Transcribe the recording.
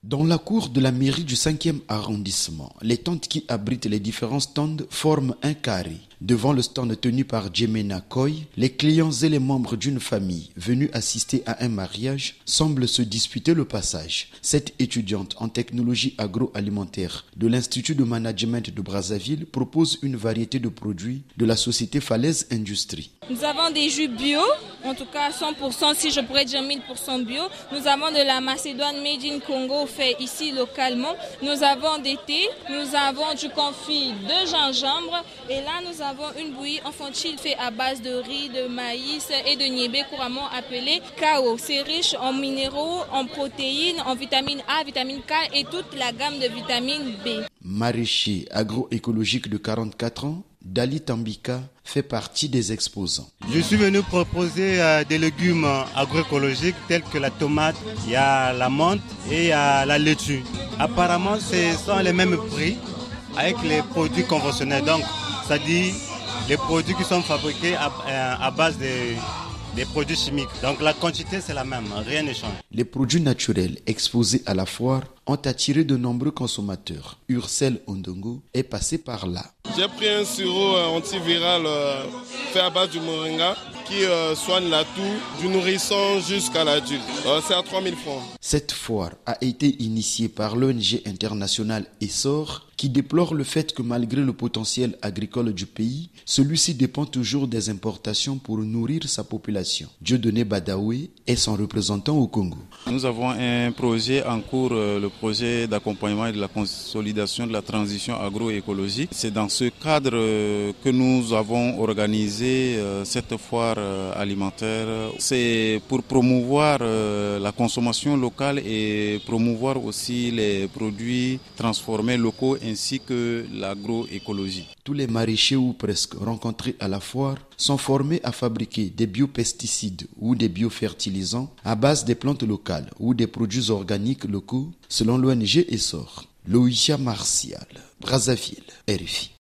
Dans la cour de la mairie du 5e arrondissement, les tentes qui abritent les différents stands forment un carré. Devant le stand tenu par Djemena Koy, les clients et les membres d'une famille venus assister à un mariage semblent se disputer le passage. Cette étudiante en technologie agroalimentaire de l'Institut de Management de Brazzaville propose une variété de produits de la société Falaise Industrie. Nous avons des jus bio, en tout cas 100%, si je pourrais dire 1000% bio. Nous avons de la Macédoine Made in Congo fait ici localement. Nous avons des thés, nous avons du confit de gingembre et là nous avons une bouillie infantile faite à base de riz, de maïs et de niébé couramment appelé KO. C'est riche en minéraux, en protéines, en vitamine A, vitamine K et toute la gamme de vitamine B. Maraîcher agroécologique de 44 ans, Dali Tambika fait partie des exposants. Je suis venu proposer des légumes agroécologiques tels que la tomate, il y a la menthe et il y a la laitue. Apparemment, ce sont les mêmes prix avec les produits conventionnels. Donc, ça dit les produits qui sont fabriqués à base des produits chimiques. Donc la quantité c'est la même, rien ne change. Les produits naturels exposés à la foire ont attiré de nombreux consommateurs. Ursel Ondongo est passé par là. J'ai pris un sirop antiviral fait à base du moringa qui soigne la toux du nourrisson jusqu'à l'adulte. C'est à 3000 francs. Cette foire a été initiée par l'ONG internationale Essor qui déplore le fait que malgré le potentiel agricole du pays, celui-ci dépend toujours des importations pour nourrir sa population. Dieudonné Badaoué est son représentant au Congo. Nous avons un projet en cours, le projet d'accompagnement et de la consolidation de la transition agroécologique. C'est dans ce cadre que nous avons organisé cette foire alimentaire. C'est pour promouvoir la consommation locale et promouvoir aussi les produits transformés locaux ainsi que l'agroécologie. Tous les maraîchers ou presque rencontrés à la foire sont formés à fabriquer des biopesticides ou des biofertilisants à base des plantes locales ou des produits organiques locaux selon l'ONG Essor. Loïcha Martial, Brazzaville, RFI.